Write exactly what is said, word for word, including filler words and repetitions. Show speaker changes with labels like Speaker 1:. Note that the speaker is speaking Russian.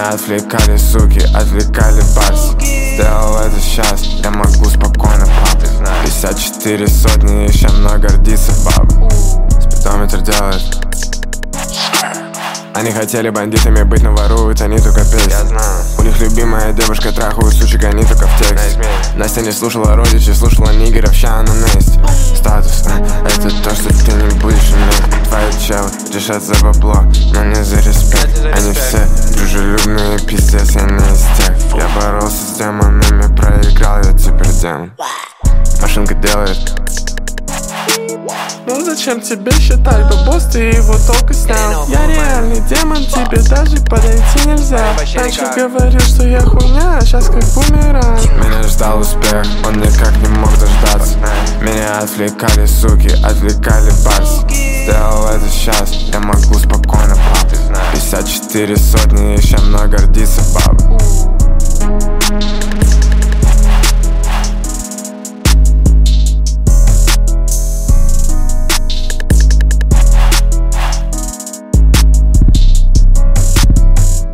Speaker 1: Меня отвлекали суки, отвлекали барсы. Сделал это сейчас, я могу спокойно, пап. Пятьдесят четыре сотни, еще много гордится, баба. Спидометр делает. Они хотели бандитами быть, но воруют они только песни. У них любимая девушка, трахают сучек, они только в тексте. Настя не слушала родичей, слушала нигеров, ща она на месте. Статус, а, это то, что ты не будешь иметь. Твои челы решат за бабло, но не за респект. Они все дружелюбные, пиздец, я не из тех. Я боролся с демонами, проиграл, я теперь демон. Машинка делает.
Speaker 2: Ну зачем тебе считать, бабос, ты его только снял. Я реальный демон, тебе даже подойти нельзя. Раньше говорил, что я хуйня, а сейчас как бумеранг.
Speaker 1: Меня ждал успех, он никак не мог дождаться. Меня отвлекали суки, отвлекали барсы. Сделал это сейчас, я могу спокойно, пап. Пятьдесят четыре сотни, еще много гордится, баба.